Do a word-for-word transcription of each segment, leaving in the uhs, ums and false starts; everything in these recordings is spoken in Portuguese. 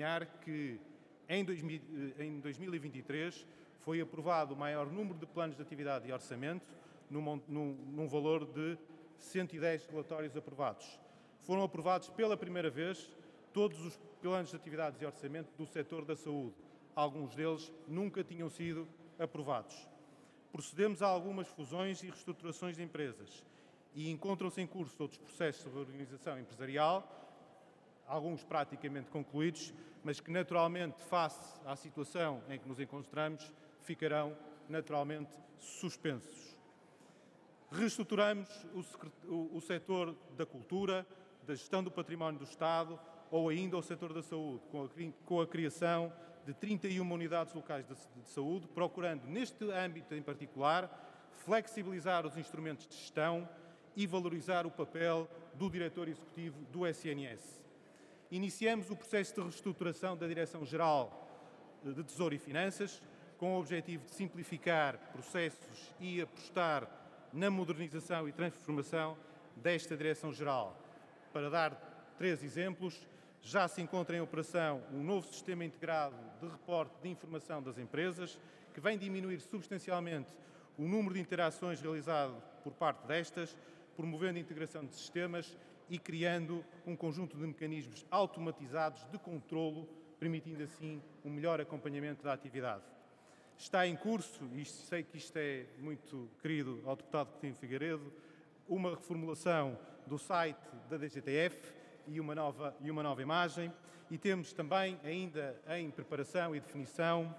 sublinhar que em dois mil e vinte e três foi aprovado o maior número de planos de atividade e orçamento, num, num, num valor de cento e dez relatórios aprovados. Foram aprovados pela primeira vez todos os planos de atividades e orçamento do setor da saúde. Alguns deles nunca tinham sido aprovados. Procedemos a algumas fusões e reestruturações de empresas e encontram-se em curso outros processos de reorganização empresarial, alguns praticamente concluídos, mas que naturalmente, face à situação em que nos encontramos, ficarão naturalmente suspensos. Reestruturamos o, o, o setor da cultura, da gestão do património do Estado ou ainda o setor da saúde, com a, com a criação de trinta e uma unidades locais de, de saúde, procurando, neste âmbito em particular, flexibilizar os instrumentos de gestão e valorizar o papel do diretor executivo do S N S. Iniciamos o processo de reestruturação da Direção-Geral de Tesouro e Finanças, com o objetivo de simplificar processos e apostar na modernização e transformação desta Direção-Geral. Para dar três exemplos, já se encontra em operação um novo sistema integrado de reporte de informação das empresas, que vem diminuir substancialmente o número de interações realizado por parte destas, promovendo a integração de sistemas e criando um conjunto de mecanismos automatizados de controlo, permitindo assim um melhor acompanhamento da atividade. Está em curso, e sei que isto é muito querido ao deputado Coutinho Figueiredo, uma reformulação do site da D G T F e uma nova, e uma nova imagem, e temos também ainda em preparação e definição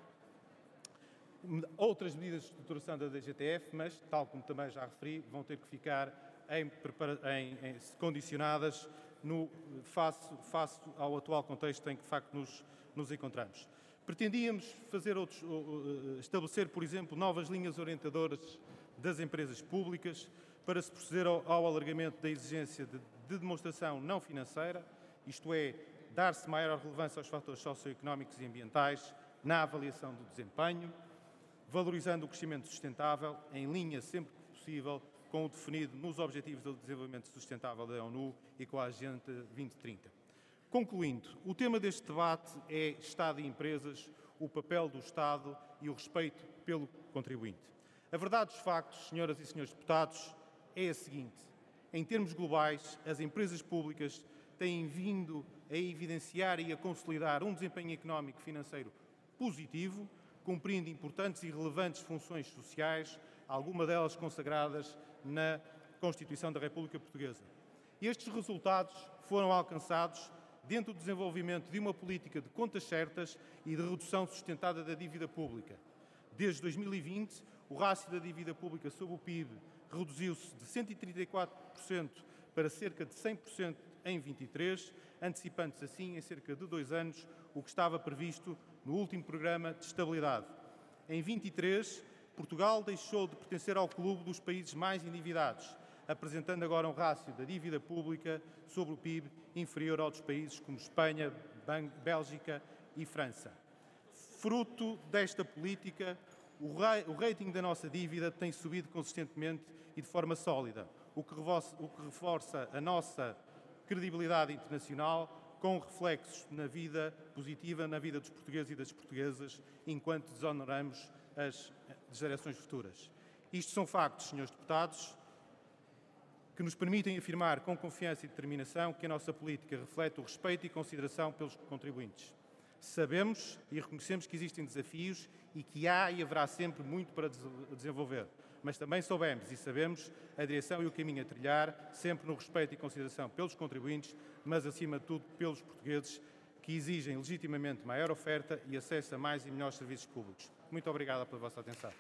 outras medidas de estruturação da D G T F, mas, tal como também já referi, vão ter que ficar em, em, em, condicionadas no, face, face ao atual contexto em que, de facto, nos, nos encontramos. Pretendíamos fazer outros, estabelecer, por exemplo, novas linhas orientadoras das empresas públicas para se proceder ao, ao alargamento da exigência de, de demonstração não financeira, isto é, dar-se maior relevância aos fatores socioeconómicos e ambientais na avaliação do desempenho, valorizando o crescimento sustentável, em linha sempre que possível com o definido nos Objetivos do Desenvolvimento Sustentável da ONU e com a Agenda vinte trinta. Concluindo, o tema deste debate é Estado e empresas, o papel do Estado e o respeito pelo contribuinte. A verdade dos factos, senhoras e senhores deputados, é a seguinte. Em termos globais, as empresas públicas têm vindo a evidenciar e a consolidar um desempenho económico e financeiro positivo, cumprindo importantes e relevantes funções sociais, algumas delas consagradas na Constituição da República Portuguesa. Estes resultados foram alcançados dentro do desenvolvimento de uma política de contas certas e de redução sustentada da dívida pública. Desde dois mil e vinte, o rácio da dívida pública sobre o P I B reduziu-se de cento e trinta e quatro por cento para cerca de cem por cento em vinte e três, antecipando-se assim em cerca de dois anos o que estava previsto no último programa de estabilidade. Em vinte e três, Portugal deixou de pertencer ao clube dos países mais endividados, apresentando agora um rácio da dívida pública sobre o P I B inferior ao dos países como Espanha, Bélgica e França. Fruto desta política, o rating da nossa dívida tem subido consistentemente e de forma sólida, o que reforça a nossa credibilidade internacional, com reflexos na vida positiva, na vida dos portugueses e das portuguesas, enquanto desonoramos as gerações futuras. Isto são factos, senhores deputados, que nos permitem afirmar com confiança e determinação que a nossa política reflete o respeito e consideração pelos contribuintes. Sabemos e reconhecemos que existem desafios e que há e haverá sempre muito para desenvolver, mas também soubemos e sabemos a direção e o caminho a trilhar, sempre no respeito e consideração pelos contribuintes, mas acima de tudo pelos portugueses que exigem legitimamente maior oferta e acesso a mais e melhores serviços públicos. Muito obrigado pela vossa atenção.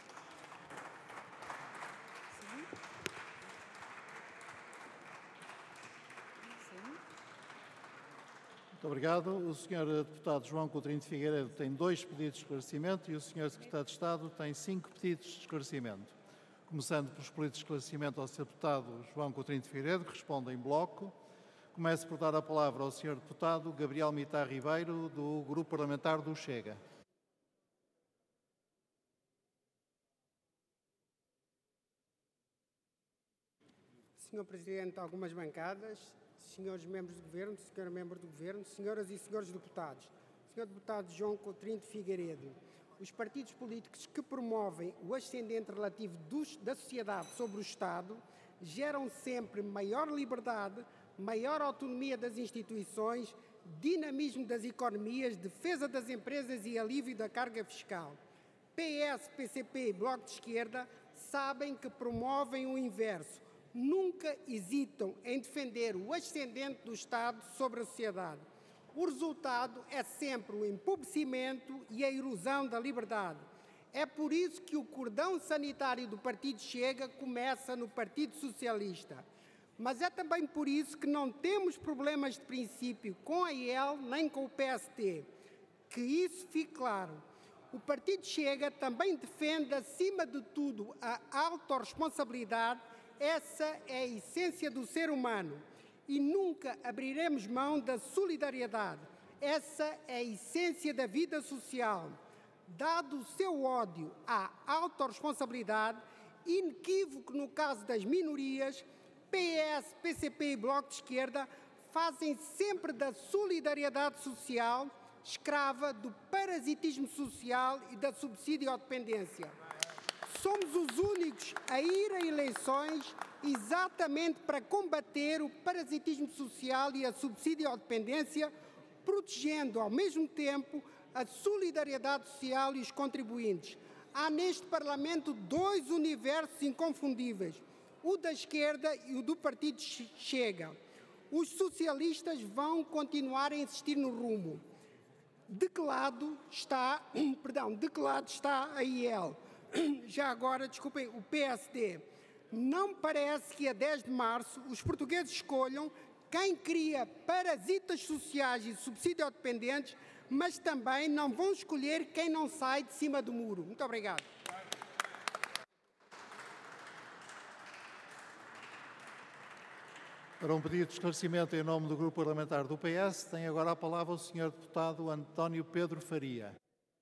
Muito obrigado. O senhor Deputado João Coutinho de Figueiredo tem dois pedidos de esclarecimento e o senhor Secretário de Estado tem cinco pedidos de esclarecimento. Começando pelos pedidos de esclarecimento ao senhor Deputado João Coutinho de Figueiredo, que responde em bloco. Começo por dar a palavra ao senhor Deputado Gabriel Mitar Ribeiro, do Grupo Parlamentar do Chega. senhor Presidente, algumas bancadas, senhores membros do Governo, senhora membro do Governo, senhoras e senhores deputados. senhor Deputado João Coutinho de Figueiredo, os partidos políticos que promovem o ascendente relativo dos, da sociedade sobre o Estado geram sempre maior liberdade, maior autonomia das instituições, dinamismo das economias, defesa das empresas e alívio da carga fiscal. P S, P C P e Bloco de Esquerda sabem que promovem o inverso. Nunca hesitam em defender o ascendente do Estado sobre a sociedade. O resultado é sempre o empobrecimento e a erosão da liberdade. É por isso que o cordão sanitário do Partido Chega começa no Partido Socialista. Mas é também por isso que não temos problemas de princípio com a I E L nem com o P S T. Que isso fique claro. O Partido Chega também defende, acima de tudo, a autorresponsabilidade. Essa é a essência do ser humano. E nunca abriremos mão da solidariedade. Essa é a essência da vida social. Dado o seu ódio à autorresponsabilidade, inequívoco no caso das minorias, P S, P C P e Bloco de Esquerda fazem sempre da solidariedade social escrava do parasitismo social e da subsídio-dependência. Somos os únicos a ir a eleições exatamente para combater o parasitismo social e a subsídio-dependência, protegendo ao mesmo tempo a solidariedade social e os contribuintes. Há neste Parlamento dois universos inconfundíveis, o da esquerda e o do Partido Chega. Os socialistas vão continuar a insistir no rumo. De que lado está, perdão, de que lado está a I E L? Já agora, desculpem, o P S D. Não parece que a dez de março os portugueses escolham quem cria parasitas sociais e subsídio-dependentes, mas também não vão escolher quem não sai de cima do muro. Muito obrigado. Para um pedido de esclarecimento em nome do Grupo Parlamentar do P S, tem agora a palavra o senhor Deputado António Pedro Faria.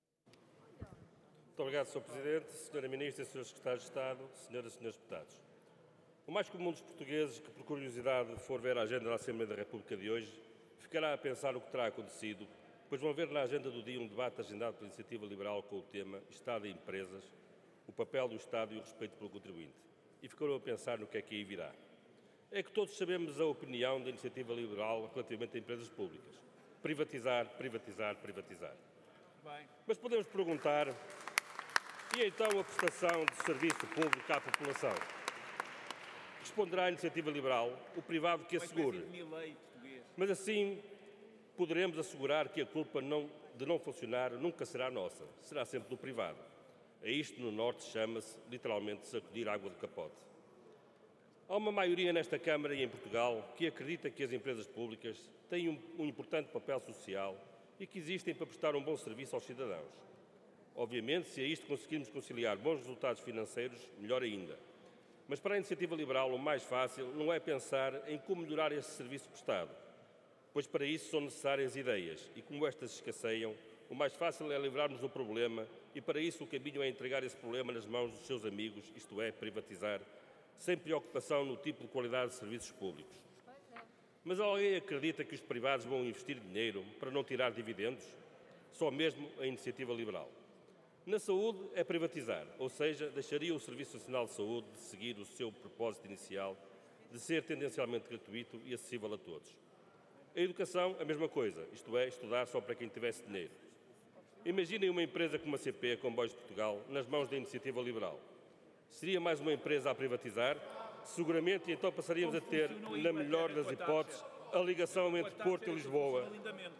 Muito obrigado, senhor Presidente, senhora Ministra, senhores Secretários de Estado, senhoras e senhores deputados. O mais comum dos portugueses que, por curiosidade, for ver a agenda da Assembleia da República de hoje, ficará a pensar o que terá acontecido, pois vão ver na agenda do dia um debate agendado pela Iniciativa Liberal com o tema Estado e Empresas, o papel do Estado e o respeito pelo contribuinte. E ficarão a pensar no que é que aí virá. É que todos sabemos a opinião da Iniciativa Liberal relativamente a empresas públicas. Privatizar, privatizar, privatizar. Bem. Mas podemos perguntar, e então a prestação de serviço público à população? Responderá a Iniciativa Liberal, o privado que assegure. Mas assim poderemos assegurar que a culpa não, de não funcionar nunca será nossa, será sempre do privado. A isto no Norte chama-se, literalmente, sacudir água do capote. Há uma maioria nesta Câmara e em Portugal que acredita que as empresas públicas têm um, um importante papel social e que existem para prestar um bom serviço aos cidadãos. Obviamente, se a isto conseguirmos conciliar bons resultados financeiros, melhor ainda. Mas para a Iniciativa Liberal o mais fácil não é pensar em como melhorar este serviço prestado, pois para isso são necessárias ideias e como estas escasseiam, o mais fácil é livrarmos do problema e para isso o caminho é entregar esse problema nas mãos dos seus amigos, isto é, privatizar, sem preocupação no tipo de qualidade de serviços públicos. Mas alguém acredita que os privados vão investir dinheiro para não tirar dividendos? Só mesmo a Iniciativa Liberal. Na saúde é privatizar, ou seja, deixaria o Serviço Nacional de Saúde de seguir o seu propósito inicial de ser tendencialmente gratuito e acessível a todos. A educação, a mesma coisa, isto é, estudar só para quem tivesse dinheiro. Imaginem uma empresa como a C P, Comboios de Portugal, nas mãos da Iniciativa Liberal. Seria mais uma empresa a privatizar? Seguramente, e então passaríamos a ter, na melhor das hipóteses, a ligação entre Porto e Lisboa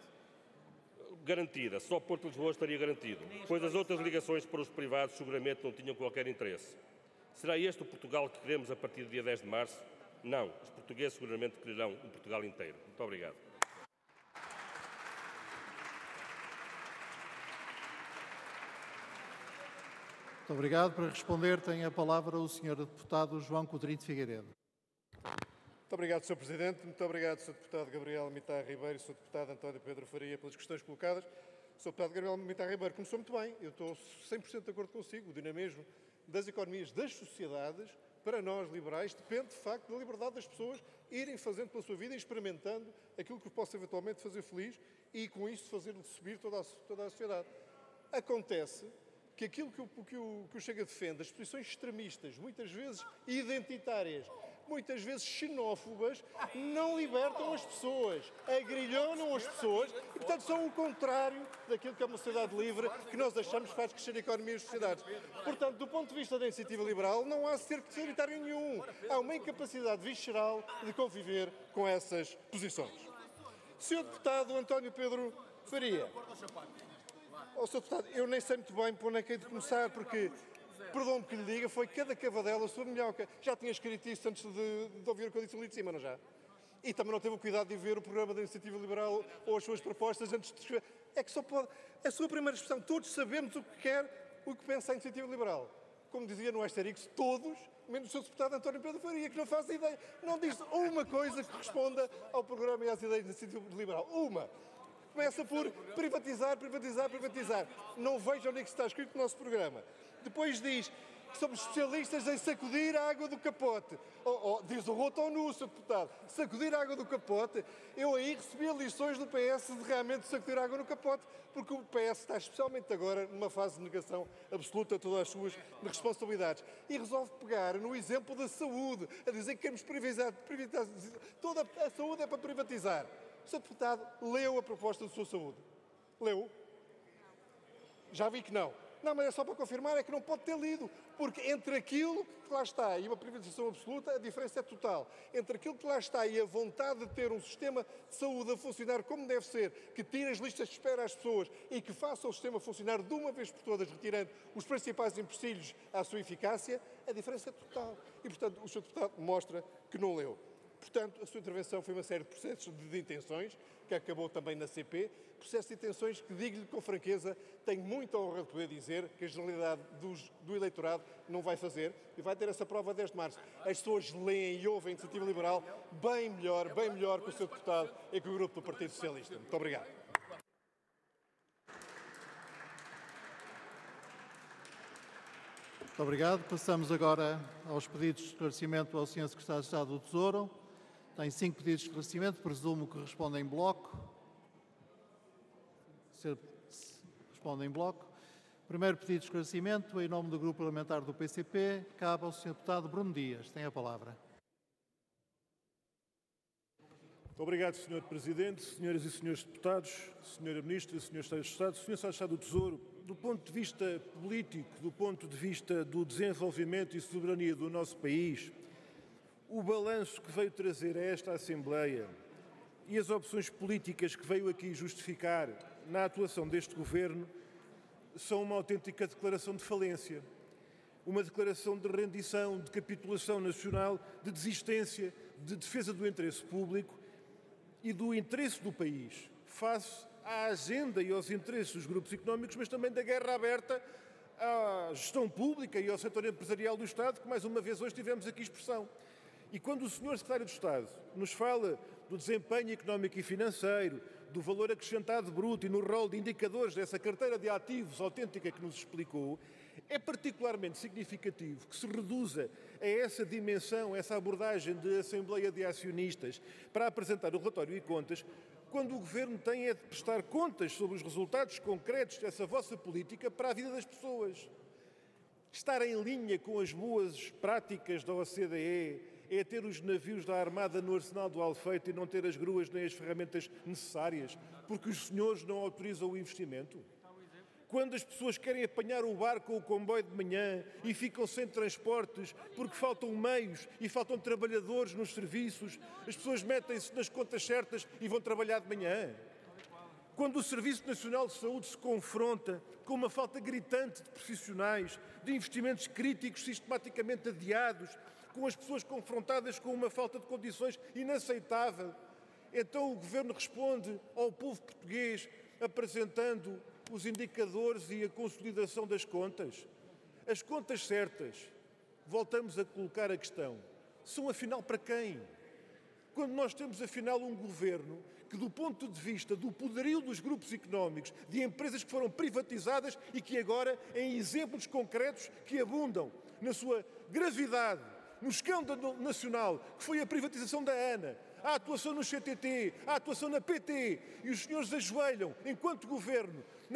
garantida. Só Porto e Lisboa estaria garantido, pois as outras ligações para os privados seguramente não tinham qualquer interesse. Será este o Portugal que queremos a partir do dia dez de março? Não. Os portugueses seguramente quererão um Portugal inteiro. Muito obrigado. Muito obrigado. Para responder, tem a palavra o senhor Deputado João Coutinho de Figueiredo. Muito obrigado, senhor Presidente. Muito obrigado, senhor Deputado Gabriel Mitar Ribeiro e senhor Deputado António Pedro Faria, pelas questões colocadas. senhor Deputado Gabriel Mitar Ribeiro começou muito bem. Eu estou cem por cento de acordo consigo. O dinamismo das economias, das sociedades, para nós liberais, depende, de facto, da liberdade das pessoas irem fazendo pela sua vida, experimentando aquilo que possa eventualmente fazer feliz e com isso fazer subir toda a, toda a sociedade. Acontece que aquilo que o, que, o, que o Chega defende, as posições extremistas, muitas vezes identitárias, muitas vezes xenófobas, não libertam as pessoas, agrilhonam as pessoas e, portanto, são o contrário daquilo que é uma sociedade livre que nós achamos que faz crescer a economia e as sociedades. Portanto, do ponto de vista da iniciativa liberal, não há cerco sanitário nenhum. Há uma incapacidade visceral de conviver com essas posições. senhor Deputado António Pedro Faria. Oh, senhor Deputado, eu nem sei muito bem por onde é que hei de começar, porque, perdão-me que lhe diga, foi cada cavadela a sua minhoca. Já tinha escrito isso antes de, de ouvir o que eu disse ali de cima, não já? E também não teve o cuidado de ver o programa da Iniciativa Liberal ou as suas propostas antes de escrever. É que só pode... A sua primeira expressão, todos sabemos o que quer, o que pensa a Iniciativa Liberal. Como dizia no Asterix, todos, menos o seu deputado António Pedro Faria, que não faz ideia, não diz uma coisa que responda ao programa e às ideias da Iniciativa Liberal. Uma. Começa por privatizar, privatizar, privatizar. Não vejo onde é que está escrito no nosso programa. Depois diz que somos especialistas em sacudir a água do capote. Oh, oh, diz o roto ou nu, senhor Deputado. Sacudir a água do capote. Eu aí recebi lições do P S de realmente sacudir a água no capote, porque o P S está especialmente agora numa fase de negação absoluta de todas as suas responsabilidades. E resolve pegar no exemplo da saúde, a dizer que queremos privatizar, privatizar toda a saúde é para privatizar. O senhor Deputado leu a proposta de sua saúde? Leu? Já vi que não. Não, mas é só para confirmar, é que não pode ter lido, porque entre aquilo que lá está e uma privatização absoluta, a diferença é total. Entre aquilo que lá está e a vontade de ter um sistema de saúde a funcionar como deve ser, que tire as listas de espera às pessoas e que faça o sistema funcionar de uma vez por todas, retirando os principais empecilhos à sua eficácia, a diferença é total. E, portanto, o senhor Deputado mostra que não leu. Portanto, a sua intervenção foi uma série de processos de intenções, que acabou também na C P, processos de intenções que, digo-lhe com franqueza, tenho muita honra de poder dizer que a generalidade dos, do eleitorado não vai fazer e vai ter essa prova a dez de março. As pessoas leem e ouvem a Iniciativa Liberal bem melhor, bem melhor que o seu deputado e que o grupo do Partido Socialista. Muito obrigado. Muito obrigado. Passamos agora aos pedidos de esclarecimento ao senhor Secretário de Estado do Tesouro. Tem cinco pedidos de esclarecimento, presumo que respondem em bloco. Responde em bloco. Primeiro pedido de esclarecimento, em nome do Grupo Parlamentar do P C P, cabe ao senhor Deputado Bruno Dias. Tem a palavra. Muito obrigado, senhor Presidente, senhoras e senhores deputados, senhora Ministra, senhor Secretário de Estado, senhor Secretário de Estado do Tesouro. Do ponto de vista político, do ponto de vista do desenvolvimento e soberania do nosso país, o balanço que veio trazer a esta Assembleia e as opções políticas que veio aqui justificar na atuação deste Governo são uma autêntica declaração de falência, uma declaração de rendição, de capitulação nacional, de desistência, de defesa do interesse público e do interesse do país, face à agenda e aos interesses dos grupos económicos, mas também da guerra aberta à gestão pública e ao setor empresarial do Estado, que mais uma vez hoje tivemos aqui expressão. E quando o senhor Secretário de Estado nos fala do desempenho económico e financeiro, do valor acrescentado bruto e no rol de indicadores dessa carteira de ativos autêntica que nos explicou, é particularmente significativo que se reduza a essa dimensão, essa abordagem de Assembleia de Acionistas para apresentar o relatório e contas, quando o Governo tem é de prestar contas sobre os resultados concretos dessa vossa política para a vida das pessoas. Estar em linha com as boas práticas da O C D E é ter os navios da Armada no arsenal do Alfeite e não ter as gruas nem as ferramentas necessárias, porque os senhores não autorizam o investimento? Quando as pessoas querem apanhar o barco ou o comboio de manhã e ficam sem transportes porque faltam meios e faltam trabalhadores nos serviços, as pessoas metem-se nas contas certas e vão trabalhar de manhã? Quando o Serviço Nacional de Saúde se confronta com uma falta gritante de profissionais, de investimentos críticos sistematicamente adiados, com as pessoas confrontadas com uma falta de condições inaceitável, então o Governo responde ao povo português apresentando os indicadores e a consolidação das contas. As contas certas, voltamos a colocar a questão, são afinal para quem? Quando nós temos afinal um Governo que, do ponto de vista do poderio dos grupos económicos, de empresas que foram privatizadas e que agora, em exemplos concretos que abundam na sua gravidade no escândalo nacional, que foi a privatização da ANA, a atuação no C T T, a atuação na P T, e os senhores ajoelham, enquanto governo,